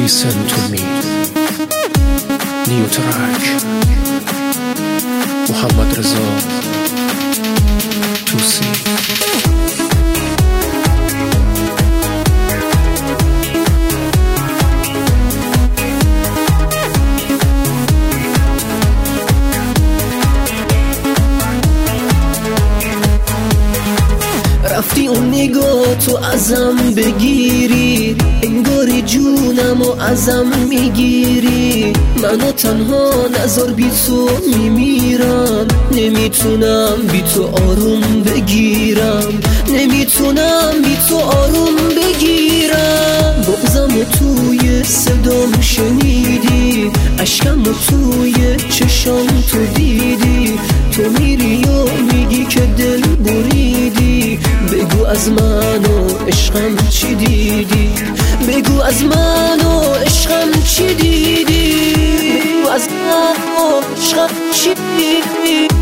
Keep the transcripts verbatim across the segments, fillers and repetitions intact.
Listen to me. New track. محمد رضا توسی. رفتی اون نگاه تو ازم بگیری، انگاری جونمو ازم میگیری. منو تنها نذار بی تو میمیرم، نمیتونم بی تو آروم بگیرم، نمیتونم بی تو آروم بگیرم. بغضمو توی صدام شنیدی، عشقمو توی چشام تو دیدی. تو میری و میگی که دل بریدی، بگو از من و عشقم چی دیدی، بگو از من و عشقم چی دیدی، بگو از من و عشقم چی دیدی.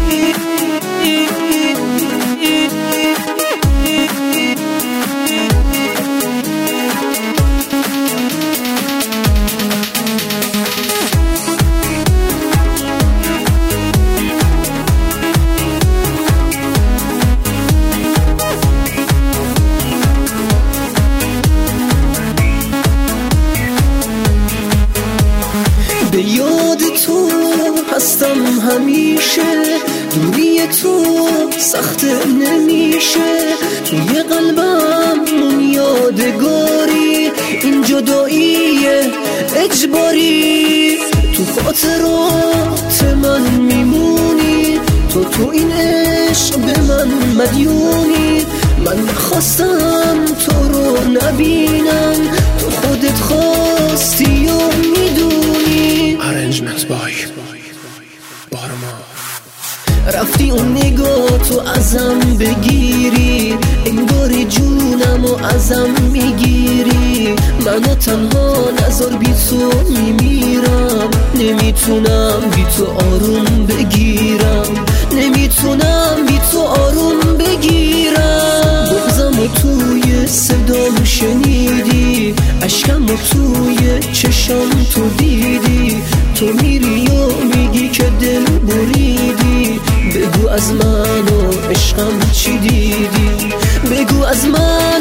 به یاد تو هستم همیشه، دوری تو سخت نمیشه. توی قلبم اون یادگاری، این جدایی اجباری. تو خاطرات من میمونی، تو تو این عشق به من مدیونی. من نخواستم تو رو نبینم، تو خودت خواستی و میدونی. Arrangement by بارما. رفتی اون نگاه تو ازم بگیری، انگاری جونمو ازم میگیری. منو تنها نذار بی تو میمیرم، نمیتونم بی تو آروم بگیرم، نمیتونم بی تو آروم بگیرم. بغضمو توی صدام شنیدی، عشقمو توی چشام تو دیدی. تو میری و میگی که دل بریدی، بگو از من و عشقم چی دیدی، بگو از من